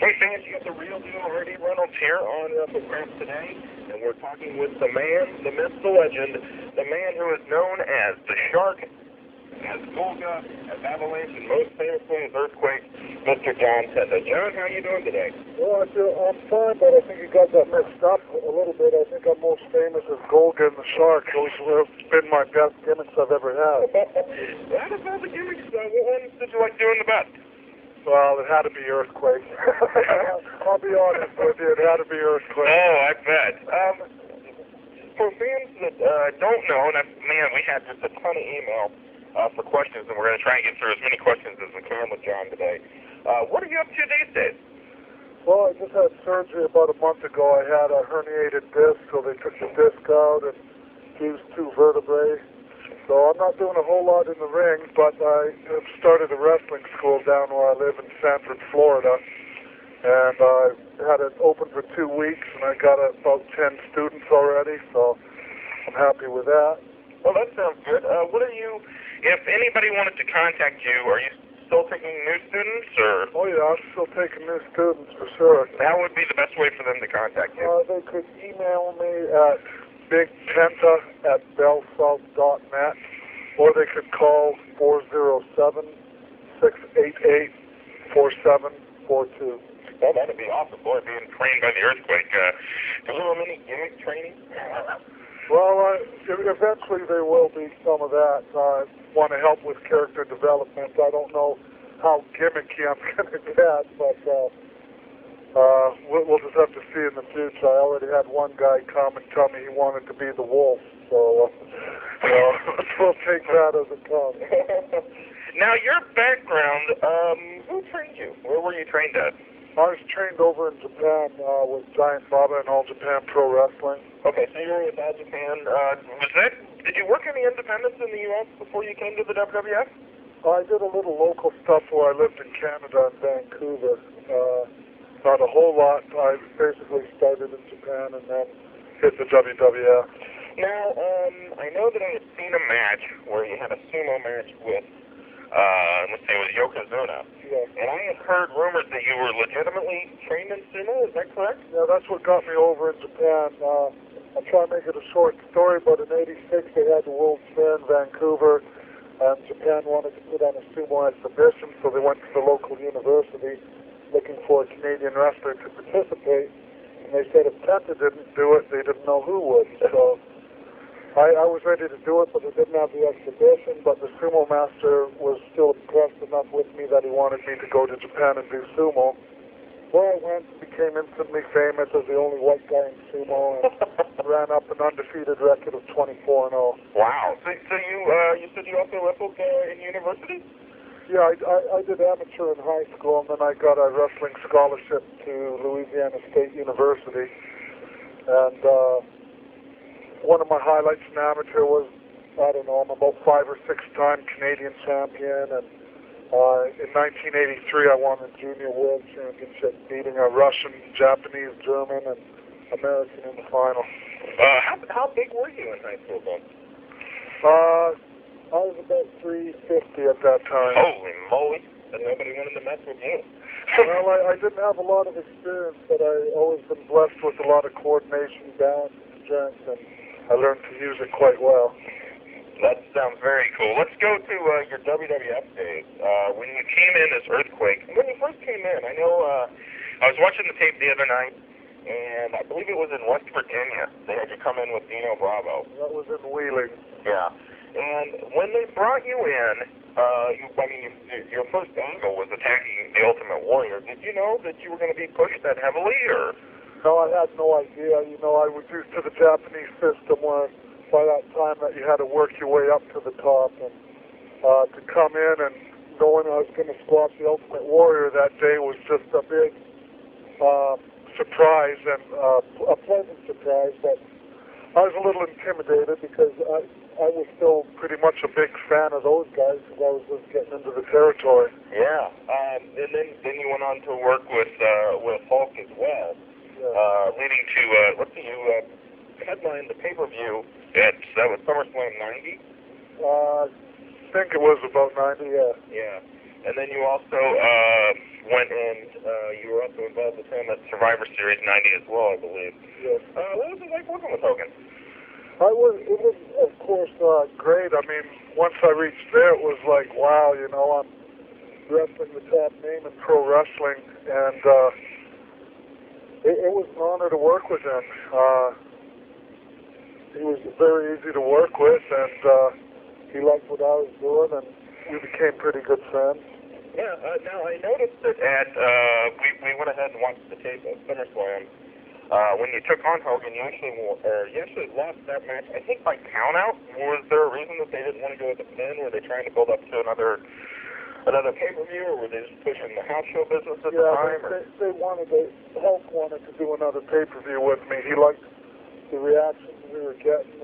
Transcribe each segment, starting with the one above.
Hey fans, you got the Real Deal Ernie Reynolds here on Footgraphs Today, and we're talking with the man, the myth, the legend, the man who is known as the Shark, as Golga, as Avalanche, and most famously as Earthquake, Mr. John Tenta. John, how are you doing today? Well, I'm fine, but I think you got that mixed up a little bit. I think I'm most famous as Golga and the Shark. Those have been my best gimmicks I've ever had. Out of all the gimmicks, what ones did you like doing the best? Well, it had to be Earthquake. I'll be honest with you, it had to be Earthquake. Oh, I bet. For fans that don't know, and man, we had just a ton of email for questions, and we're going to try and get through as many questions as we can with John today. What are you up to these days? Well, I just had surgery about a month ago. I had a herniated disc, so they took the disc out and fused 2 vertebrae. So I'm not doing a whole lot in the ring, but I have started a wrestling school down where I live in Sanford, Florida. And I had it open for 2 weeks, and I got about 10 students already, so I'm happy with that. Well, that sounds good. What are you, if anybody wanted to contact you, are you still taking new students, or? Oh yeah, I'm still taking new students for sure. How would be the best way for them to contact you? They could email me at bigtenta@bellsouth.net, or they could call 407-688-4742. Well, that'd be awesome, boy, being trained by the Earthquake. Do you have any gimmick training? Well, eventually there will be some of that. I want to help with character development. I don't know how gimmicky I'm going to get, but we'll just have to see in the future. I already had one guy come and tell me he wanted to be the wolf, so we'll take that as it comes. Now, your background, who trained you? Where were you trained at? I was trained over in Japan with Giant Baba and All Japan Pro Wrestling. Okay, so you were with All Japan. Did you work any independents in the U.S. before you came to the WWF? I did a little local stuff where I lived in Canada and Vancouver. Not a whole lot. I basically started in Japan and then hit the WWF. Now, I know that I had seen a match where you had a sumo match with, let's say it was Yokozuna. Yeah. And I had heard rumors that you were legitimately trained in sumo, is that correct? Yeah, that's what got me over in Japan. I'll try to make it a short story, but in '86 they had the World's Fair in Vancouver, and Japan wanted to put on a sumo exhibition, so they went to the local university looking for a Canadian wrestler to participate, and they said if Tenta didn't do it, they didn't know who would. So I was ready to do it, but they didn't have the exhibition, but the sumo master was still impressed enough with me that he wanted me to go to Japan and do sumo. Well, I went and became instantly famous as the only white guy in sumo and ran up an undefeated record of 24-0. Wow. So you said you also wrestled in university? Yeah, I did amateur in high school, and then I got a wrestling scholarship to Louisiana State University. And one of my highlights in amateur was, I don't know, I'm about 5 or 6 time Canadian champion, and in 1983 I won the Junior World Championship, beating a Russian, Japanese, German, and American in the final. How big were you in high school then? I was about 350 at that time. Holy moly! And nobody wanted to mess with you. Well, I didn't have a lot of experience, but I always been blessed with a lot of coordination, balance, and strength, and I learned to use it quite well. That sounds very cool. Let's go to your WWF days. When you came in as Earthquake, when you first came in, I know I was watching the tape the other night, and I believe it was in West Virginia. They had you come in with Dino Bravo. That was in Wheeling. Yeah. And when they brought you in, your first angle was attacking the Ultimate Warrior. Did you know that you were going to be pushed that heavily, or? No, I had no idea. You know, I was used to the Japanese system where by that time that you had to work your way up to the top, and to come in and knowing I was going to squash the Ultimate Warrior that day was just a big surprise, and a pleasant surprise, but I was a little intimidated because I was still pretty much a big fan of those guys because I was just getting into the territory. Yeah, and then you went on to work with Hulk as well, leading to let's see, you headlined the pay-per-view that was SummerSlam '90. I think it was about 90. Yeah. Yeah. And then you also went and you were also involved with him at Survivor Series 90 as well, I believe. Yes. What was it like working with Hogan? It was, of course, great. I mean, once I reached there, it was like, wow, you know, I'm wrestling the top name in pro wrestling, and it was an honor to work with him. He was very easy to work with, and he liked what I was doing, and we became pretty good friends. Yeah, now I noticed that we went ahead and watched the tape of SummerSlam. When you took on Hogan, you actually lost that match, I think by countout. Was there a reason that they didn't want to go with the pin? Were they trying to build up to another pay-per-view, or were they just pushing the house show business at the time? Hulk wanted to do another pay-per-view with me. He liked the reactions we were getting.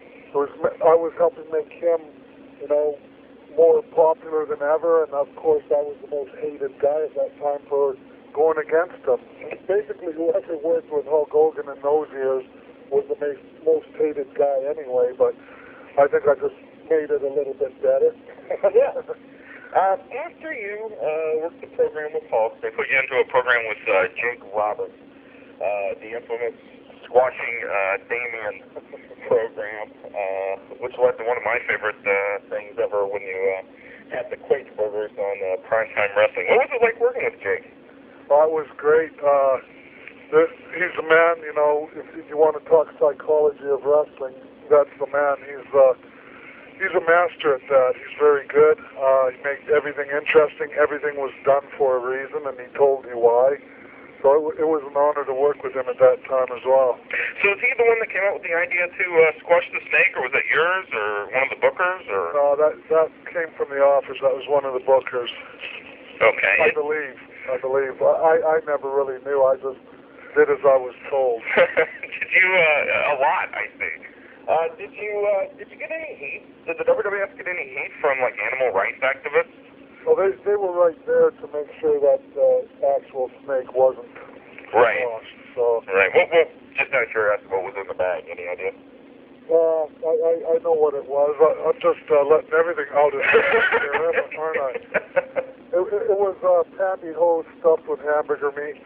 I was helping make him, you know, more popular than ever, and of course I was the most hated guy at that time for going against him. Basically, whoever worked with Hulk Hogan in those years was the most hated guy anyway, but I think I just made it a little bit better. Yeah. After you worked the program with Hulk, they put you into a program with Jake Roberts, the infamous squashing Damien program, which led to one of my favorite things ever when you had the Quake burgers on Primetime Wrestling. What was it like working with Jake? Oh, it was great. He's a man, you know, if you want to talk psychology of wrestling, that's the man. He's a master at that. He's very good. He made everything interesting. Everything was done for a reason, and he told you why. So it was an honor to work with him at that time as well. So is he the one that came up with the idea to squash the snake, or was that yours, or one of the bookers, or? No, that came from the office. That was one of the bookers. Okay. I believe. I never really knew. I just did as I was told. Did you, a lot, I think. Did you get any heat? Did the WWF get any heat from, like, animal rights activists? Well, they were right there to make sure that the actual snake wasn't lost. So. Right. Well, just out of curiosity, what was in the bag? Any idea? I know what it was. I'm just letting everything out of here, aren't I? It was pantyhose stuffed with hamburger meat.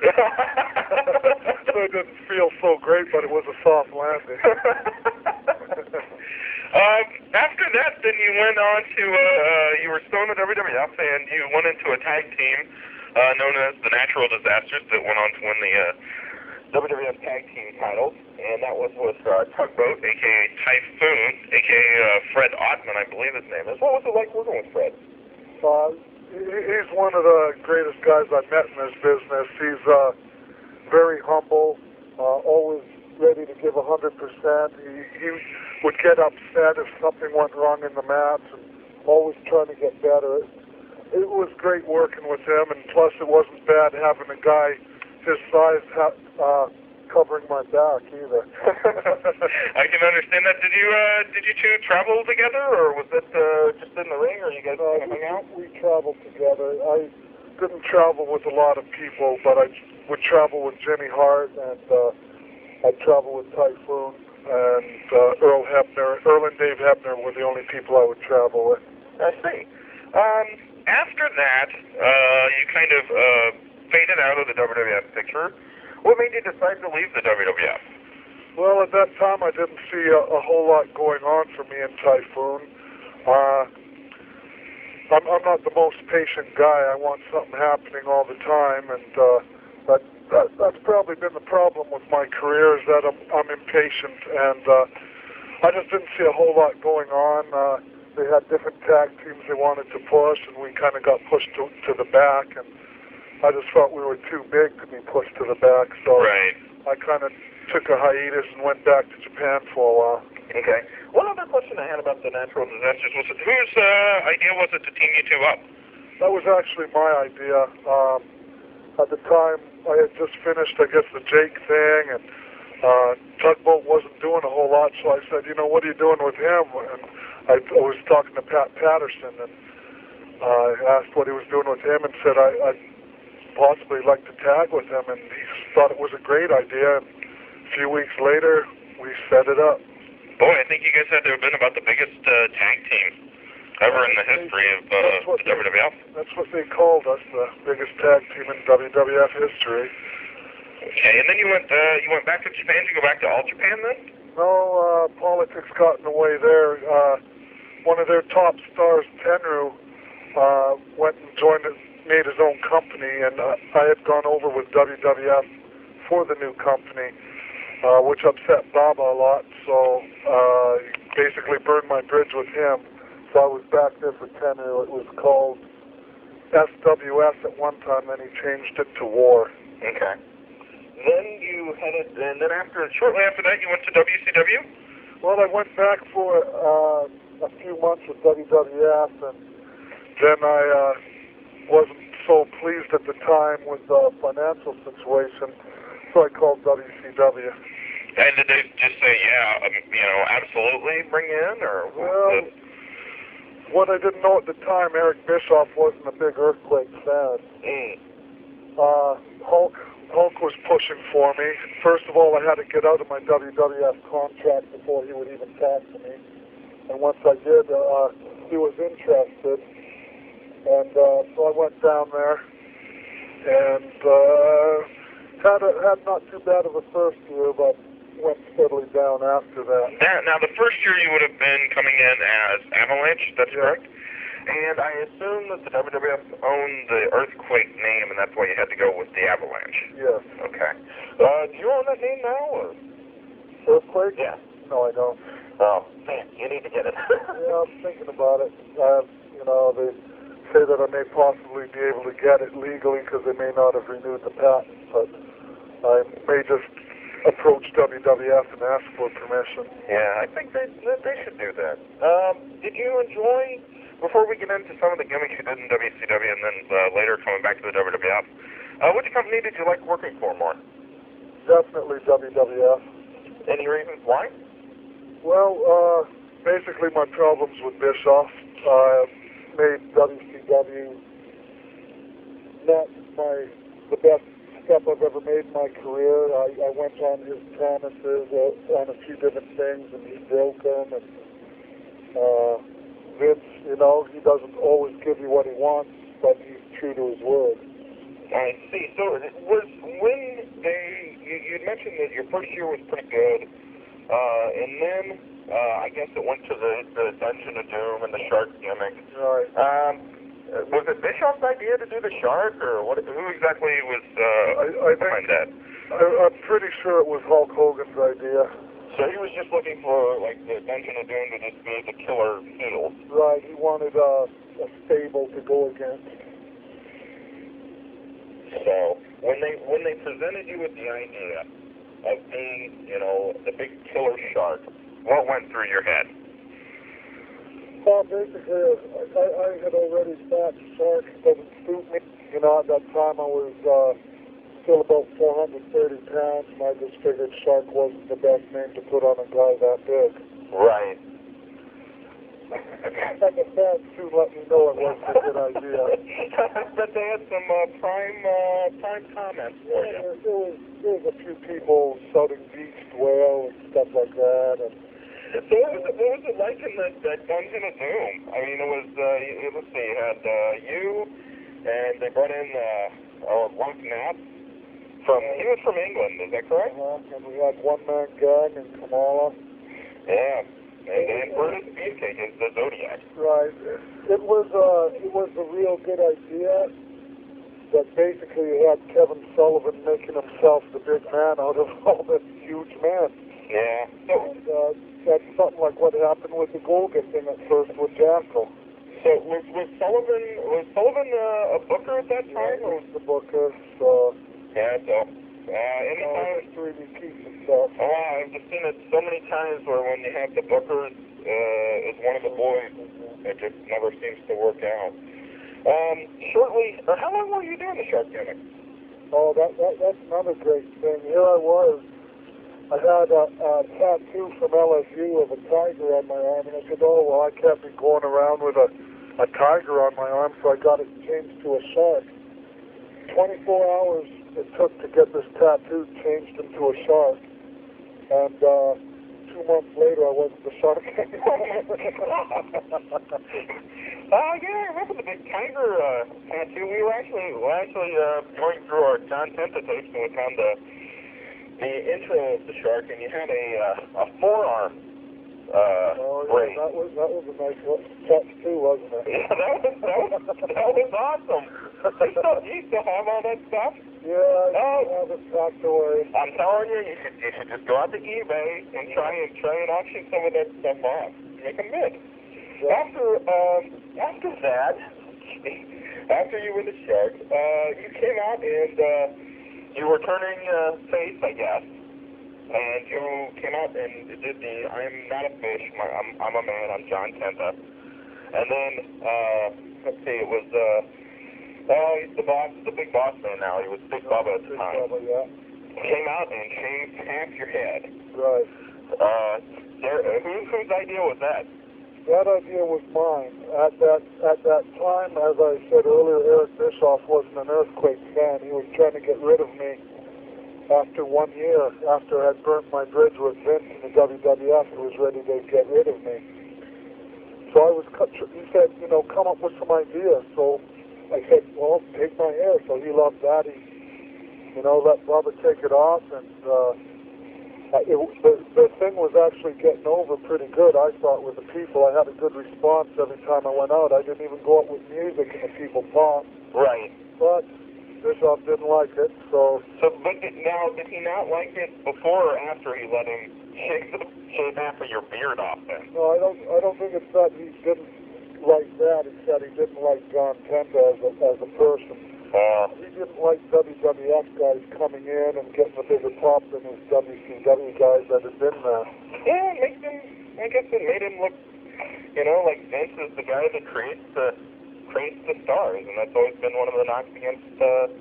So it didn't feel so great, but it was a soft landing. After that, then you went on to, you were still in the WWF, and you went into a tag team known as the Natural Disasters that went on to win the WWF Tag Team titles, and that was with Tugboat, a.k.a. Typhoon, a.k.a. Fred Ottman, I believe his name is. What was it like working with Fred? He's one of the greatest guys I've met in this business. He's very humble, always ready to give 100%. He would get upset if something went wrong in the match, and always trying to get better. It was great working with him, and plus it wasn't bad having a guy his size covering my back either. I can understand that. Did you two travel together, or was it just in the ring, or you guys hung out? We traveled together. I didn't travel with a lot of people, but I would travel with Jimmy Hart, and I'd travel with Typhoon, and Earl Hebner. Earl and Dave Hebner were the only people I would travel with. I see. After that, you kind of faded out of the WWF picture. What made you decide to leave the WWF? Well, at that time, I didn't see a whole lot going on for me in Typhoon. I'm not the most patient guy. I want something happening all the time, and that's probably been the problem with my career, is that I'm impatient, and I just didn't see a whole lot going on. They had different tag teams they wanted to push, and we kind of got pushed to the back, and I just felt we were too big to be pushed to the back, so right. I kind of took a hiatus and went back to Japan for a while. Okay. One other question I had about the Natural Disasters was, whose idea was it to team you two up? That was actually my idea. At the time, I had just finished, I guess, the Jake thing, and Tugboat wasn't doing a whole lot, so I said, you know, what are you doing with him? And I was talking to Pat Patterson, and I asked what he was doing with him, and said I'd possibly like to tag with him, and he thought it was a great idea, and a few weeks later, we set it up. Boy, I think you guys had to have been about the biggest tag team Ever in the history of the WWF? That's what they called us, the biggest tag team in WWF history. Okay, and then you went back to Japan. Did you go back to All Japan then? No, politics got in the way there. One of their top stars, Tenryu, went and made his own company, and I had gone over with WWF for the new company, which upset Baba a lot, so basically burned my bridge with him. So I was back there for Tenryu. It was called SWS at one time, then he changed it to War. Okay. Then you headed, and then shortly after that, you went to WCW? Well, I went back for a few months with WWF, and then I wasn't so pleased at the time with the financial situation, so I called WCW. And did they just say, yeah, absolutely, bring you in, or? Well, what I didn't know at the time, Eric Bischoff wasn't a big Earthquake fan. Hulk was pushing for me. First of all, I had to get out of my WWF contract before he would even talk to me. And once I did, he was interested. And so I went down there and had not too bad of a first year, but went steadily down after that. Now, the first year you would have been coming in as Avalanche, that's correct? And I assume that the WWF owned the Earthquake name, and that's why you had to go with the Avalanche. Yes. Okay. Do you own that name now, or? Earthquake? Yeah. No, I don't. Oh, man, you need to get it. Yeah, I'm thinking about it. They say that I may possibly be able to get it legally because they may not have renewed the patent, but I may just approach WWF and ask for permission. Yeah, I think they should do that. Did you enjoy, before we get into some of the gimmicks you did in WCW and then later coming back to the WWF, which company did you like working for more? Definitely WWF. Any reasons why? Well, basically my problems with Bischoff made WCW not the best step I've ever made in my career. I went on his promises on a few different things, and he broke them. And Vince, he doesn't always give you what he wants, but he's true to his word. I see. So it was when you mentioned that your first year was pretty good, and then I guess it went to the Dungeon of Doom and the Shark gimmick. Right. Was it Bischoff's idea to do the Shark, or what? Who exactly was behind that? I'm pretty sure it was Hulk Hogan's idea. So he was just looking for, like, the Dungeon of Doom to just be the killer heel. Right, he wanted a stable to go against. So when they presented you with the idea of being, the big killer Shark, what went through your head? Well, basically, I had already thought Shark doesn't suit me. At that time I was still about 430 pounds, and I just figured Shark wasn't the best name to put on a guy that big. Right. And the fans soon let me know it wasn't a good idea. But they had some prime comments for you. There was a few people shouting Beast Whale and stuff like that. And so what was it like in that Dungeon of Doom? I mean, it was, let's see, you had you, and they brought in Mark Knapp. He was from England, is that correct? And we had One Man Gang and Kamala. Yeah. And Brutus Beefcake is the Zodiac. Right. It was a real good idea, but basically you had Kevin Sullivan making himself the big man out of all this huge men. Yeah. So, that's something like what happened with the Golga thing at first with Jackal. So was Sullivan a booker at that time? Yeah, he was the booker. So yeah. So anytime. History repeats itself. Oh, I've just seen it so many times where when you have the bookers as one of the boys, it just never seems to work out. Shortly, how long were you doing the Shark gimmick? Oh, that's another great thing. Here I was. I had a tattoo from LSU of a tiger on my arm, and I said, oh, well, I can't be going around with a tiger on my arm, so I got it changed to a shark. 24 hours it took to get this tattoo changed into a shark. And 2 2 months later, I wasn't the shark Yeah, I remember the big tiger tattoo. We were actually going through our John Tenta tapes, and we found the intro of the shark, and you had a forearm brace. That was a nice touch too, wasn't it? Yeah, that was awesome. You still have all that stuff? Yeah, I have it packed away. I'm telling you, you should just go out to eBay and try and auction some of that stuff off. Make them bid. Yeah. After that, after you were the shark, you came out and you were turning face, I guess. And you came out and did the I'm not a fish, I'm a man, I'm John Tenta. And then, let's see, it was, he's the boss, the big boss man now. He was Big Bubba at the time. Big Bubba, yeah. Came out and shaved half your head. Right. Whose idea was that? That idea was mine. At that time, as I said earlier, Eric Bischoff wasn't an Earthquake fan. He was trying to get rid of me after 1 year. After I had burnt my bridge with Vince in the WWF, he was ready to get rid of me. So he said, come up with some ideas. So I said, well, take my hair. So he loved that. He, let Bubba take it off, and the thing was actually getting over pretty good, I thought, with the people. I had a good response every time I went out. I didn't even go up with music, and the people popped. Right. But Bischoff didn't like it, so... But did he not like it before or after he let him shave half of your beard off then? No, I don't think it's that he didn't like that. It's that he didn't like John Tenta as a person. He didn't like WWF guys coming in and getting a bigger pop than his WCW guys that had been there. Yeah, I guess it made him look, like Vince is the guy that creates the stars, and that's always been one of the knocks against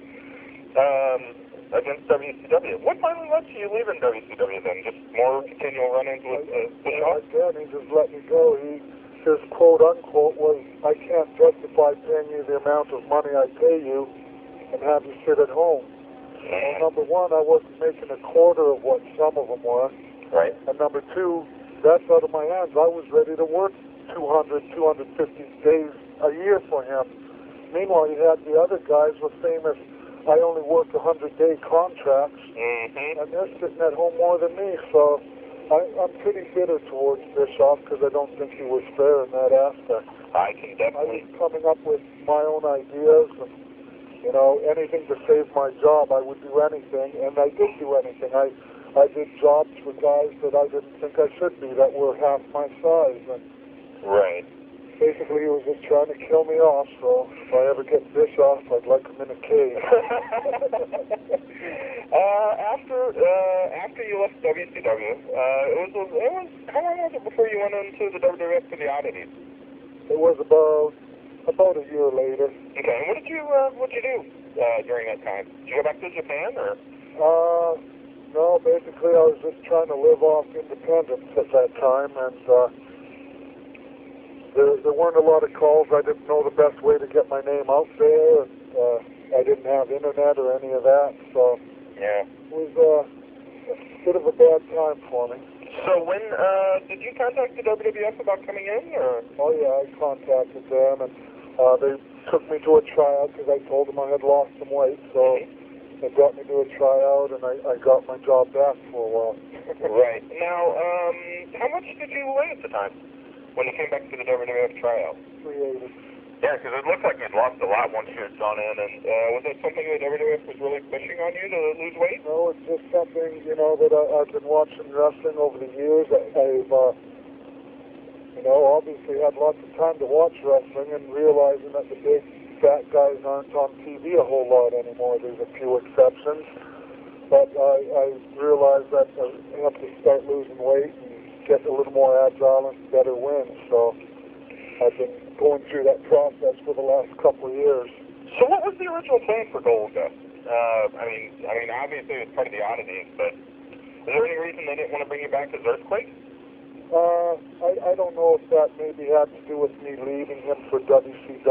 WCW. What finally led you leaving WCW then? Just more continual run-ins with Bischoff? Again, he just let me go. His quote-unquote was, I can't justify paying you the amount of money I pay you and have you sit at home. Well, number one, I wasn't making a quarter of what some of them were. Right. And number two, that's out of my hands. I was ready to work 250 days a year for him. Meanwhile, you had the other guys with famous, I only work 100-day contracts, and they're sitting at home more than me. So I'm pretty bitter towards Bischoff because I don't think he was fair in that aspect. I can definitely... I was coming up with my own ideas, and anything to save my job, I would do anything, and I did do anything. I did jobs for guys that I didn't think I should be, that were half my size. And right. Basically, he was just trying to kill me off, so if I ever get Bischoff, I'd like him in a cage. After you left WCW, it was how long was it before you went into the WWF for the Oddities? It was about a year later. Okay, and what'd you do during that time? Did you go back to Japan, or? No, basically I was just trying to live off independence at that time, and there weren't a lot of calls. I didn't know the best way to get my name out there, and I didn't have internet or any of that, so yeah, it was a bit of a bad time for me. So when did you contact the WWF about coming in, or? Oh yeah, I contacted them, and they took me to a tryout because I told them I had lost some weight, so they brought me to a tryout, and I got my job back for a while. Right. Now, how much did you weigh at the time when you came back to the WWF tryout? 380. Yeah, because it looked like you'd lost a lot once you had gone in, and was that something that WWF was really pushing on you to lose weight? No, it's just something, that I've been watching wrestling over the years. I've, obviously had lots of time to watch wrestling and realizing that the big fat guys aren't on TV a whole lot anymore. There's a few exceptions, but I realized that I have to start losing weight and get a little more agile and better win. So I've been going through that process for the last couple of years. So what was the original plan for Golga? I mean, obviously it was part of the Oddities, but is there any reason they didn't want to bring you back as Earthquake? I don't know if that maybe had to do with me leaving him for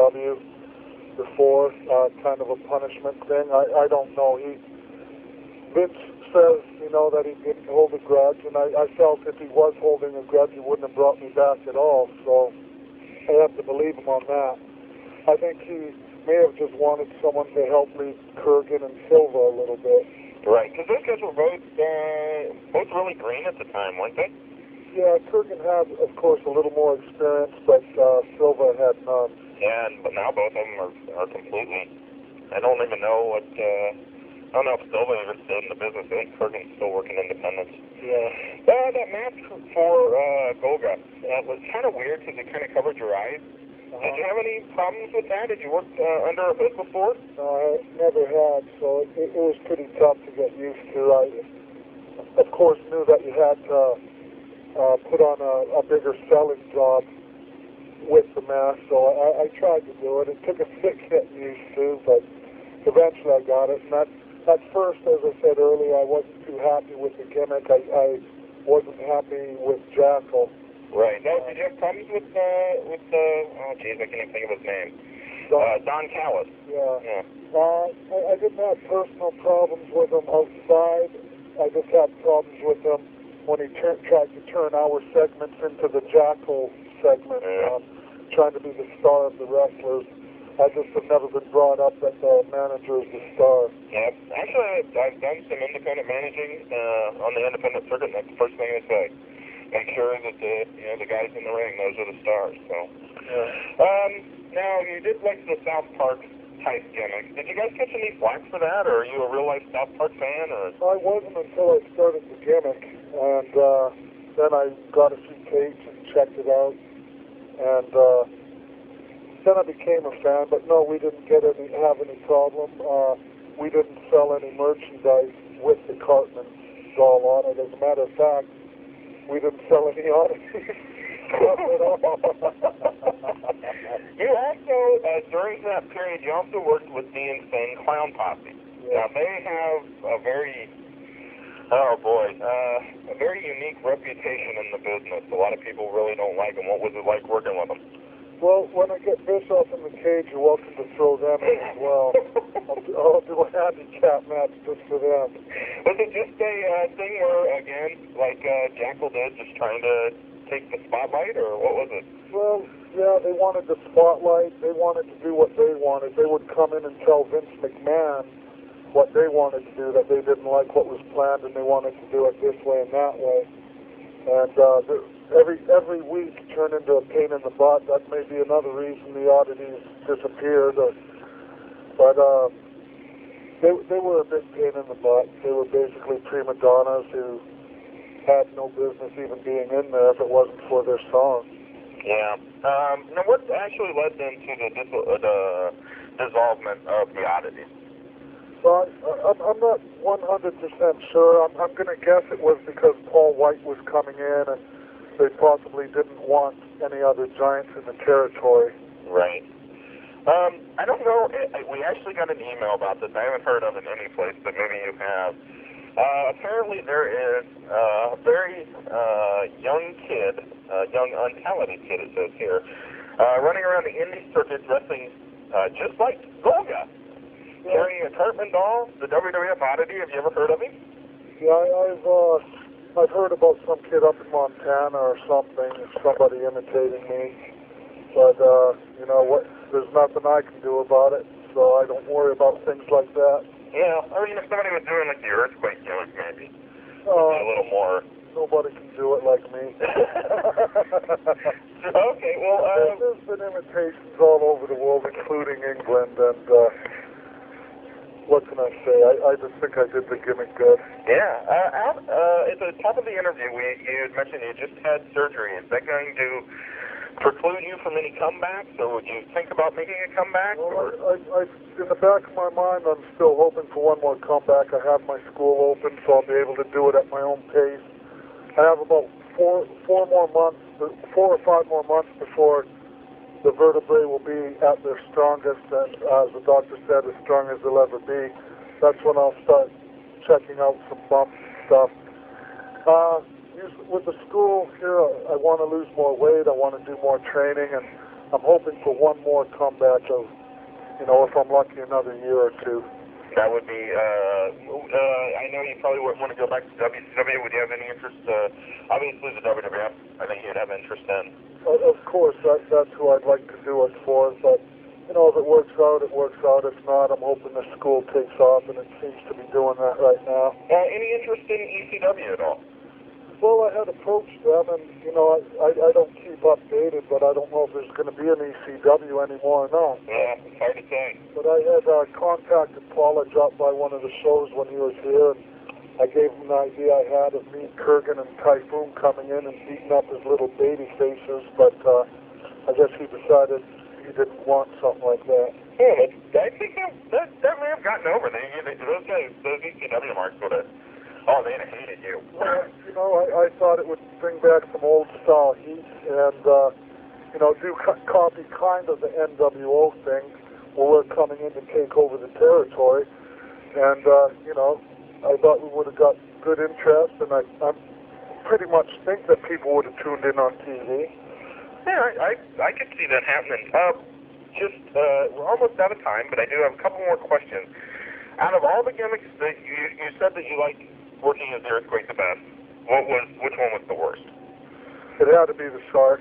WCW before, kind of a punishment thing. I don't know. Vince says, you know, that he didn't hold a grudge, and I felt if he was holding a grudge, he wouldn't have brought me back at all, so I have to believe him on that. I think he may have just wanted someone to help lead Kurgan and Silva a little bit. Right, because those guys were both really green at the time, weren't they? Yeah, Kurgan had, of course, a little more experience, but Silva had none. Yeah, but now both of them are completely. I don't even know what. I don't know if Silva ever stayed in the business. I think Kurgan's still working independent. Yeah. That match for Golga, that was kind of weird because it kind of covered your eyes. Did you have any problems with that? Did you work under a hood before? No, I never had, so it was pretty tough to get used to. I, of course, knew that you had to put on a bigger selling job with the mask, so I tried to do it. It took a bit getting used to, but eventually I got it. And at first, as I said earlier, I wasn't too happy with the gimmick. I wasn't happy with Jackal. Right. Now, did you have problems with oh geez, I can't even think of his name. Don Callis. Yeah. I didn't have personal problems with him outside. I just had problems with him when he tried to turn our segments into the Jackal segment, trying to be the star of the wrestlers. I just have never been brought up that the manager is the star. Yeah. Actually, I've done some independent managing on the independent circuit, and that's the first thing I say. Make sure that the guys in the ring, those are the stars. So, now you did like the South Park type gimmick. Did you guys catch any flack for that, or are you a real life South Park fan? Or I wasn't until I started the gimmick, and then I got to see tapes and checked it out, and then I became a fan. But no, we didn't have any problem. We didn't sell any merchandise with the Cartman doll on it. As a matter of fact, we didn't sell any oddities at all. You also, during that period, you also worked with the Insane Clown Posse. Yeah. Now, they have a very, a very unique reputation in the business. A lot of people really don't like them. What was it like working with them? Well, when I get Bischoff in the cage, you're welcome to throw them in as well. I'll do a handicap match just for them. Was it just a thing where, again, like Jackal did, just trying to take the spotlight, or what was it? Well, yeah, they wanted the spotlight. They wanted to do what they wanted. They would come in and tell Vince McMahon what they wanted to do, that they didn't like what was planned, and they wanted to do it this way and that way. And every week turned into a pain in the butt. That may be another reason the oddities disappeared. But they were a big pain in the butt. They were basically prima donnas who had no business even being in there if it wasn't for their song. Yeah. Now, what actually led them to the dissolvement of the oddities? Well, I'm not 100% sure. I'm going to guess it was because Paul White was coming in and they possibly didn't want any other giants in the territory. Right. I don't know. We actually got an email about this. I haven't heard of it any place, but maybe you have. Apparently there is a very young kid, young untalented kid, it says here, running around the indie circuit dressing just like Golga. Carrying a Cartman doll, the WWF oddity. Have you ever heard of him? Yeah, I've heard about some kid up in Montana or something, somebody imitating me. But, you know, there's nothing I can do about it, so I don't worry about things like that. Yeah, I mean, if somebody was doing like the earthquake gimmick, maybe. A little more. Nobody can do it like me. Okay, well, there's been imitations all over the world, including England, and, what can I say? I just think I did the gimmick good. Yeah. At the top of the interview, you had mentioned you just had surgery. Is that going to preclude you from any comebacks, or would you think about making a comeback? Well, I, in the back of my mind, I'm still hoping for one more comeback. I have my school open, so I'll be able to do it at my own pace. I have about 4 or 5 more months before the vertebrae will be at their strongest, and as the doctor said, as strong as they'll ever be. That's when I'll start checking out some bumps and stuff. With the school here, I want to lose more weight. I want to do more training, and I'm hoping for one more comeback of, you know, if I'm lucky, another year or two. That would be, I know probably wouldn't want to go back to WCW. Would you have any interest? Obviously, the WWF, I think you'd have interest in. Of course, that's who I'd like to do it for. But, you know, if it works out, it works out. If not, I'm hoping the school takes off, and it seems to be doing that right now. Any interest in ECW at all? Well, I had approached them, and, you know, I don't keep updated, but I don't know if there's going to be an ECW anymore or not. Yeah, it's hard to say. But I had contacted Paulage up by one of the shows when he was here, and I gave him an idea I had of me, Kurgan, and Typhoon coming in and beating up his little baby faces, but I guess he decided he didn't want something like that. Yeah, I think that may have gotten over. Those guys, those ECW marks would have... Oh, they'd have hated you. Well, you know, I thought it would bring back some old-style heat and, you know, do copy kind of the NWO thing where we're coming in to take over the territory. And, you know, I thought we would have got good interest, and I pretty much think that people would have tuned in on TV. Yeah, I could see that happening. We're almost out of time, but I do have a couple more questions. Out of all the gimmicks that you said that you liked working as the Earthquake the best, which one was the worst? It had to be the Shark.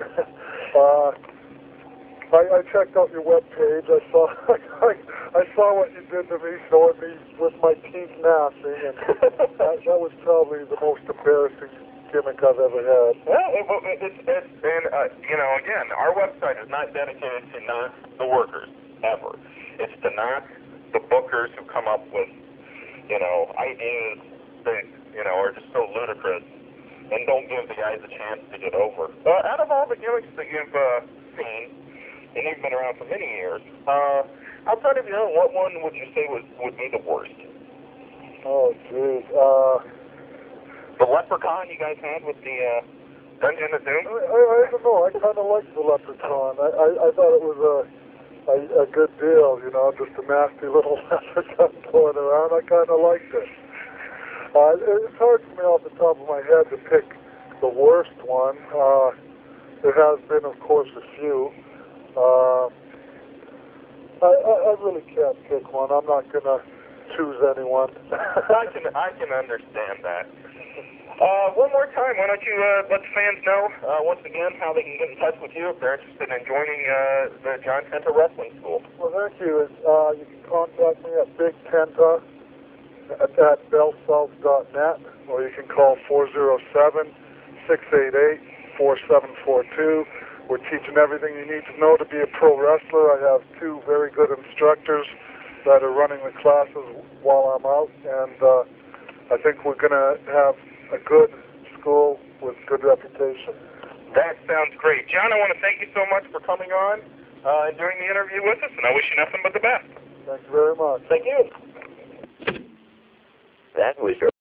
I checked out your webpage. I saw what you did to me, showing me with my teeth gnashing, and that was probably the most embarrassing gimmick I've ever had. Well, you know, again, our website is not dedicated to not the workers, ever. It's to not the bookers who come up with, you know, ideas that, you know, are just so ludicrous and don't give the guys a chance to get over. Out of all the gimmicks that you've seen, and you've been around for many years, outside of your own, what one would you say would be the worst? Oh, geez. The Leprechaun you guys had with the Dungeon of Doom? I don't know. I kind of liked the Leprechaun. I thought it was a good deal, you know, just a nasty little leprechaun going around. I kind of liked it. It's hard for me off the top of my head to pick the worst one. There has been, of course, a few. I really can't pick one. I'm not going to choose anyone. I can understand that. One more time, why don't you let the fans know, once again, how they can get in touch with you if they're interested in joining the John Tenta Wrestling School. Well, thank you. You can contact me at Big Tenta at bellsouth.net, or you can call 407-688-4742. We're teaching everything you need to know to be a pro wrestler. I have 2 very good instructors that are running the classes while I'm out, and I think we're going to have a good school with good reputation. That sounds great. John, I want to thank you so much for coming on and doing the interview with us, and I wish you nothing but the best. Thank you very much. Thank you. That was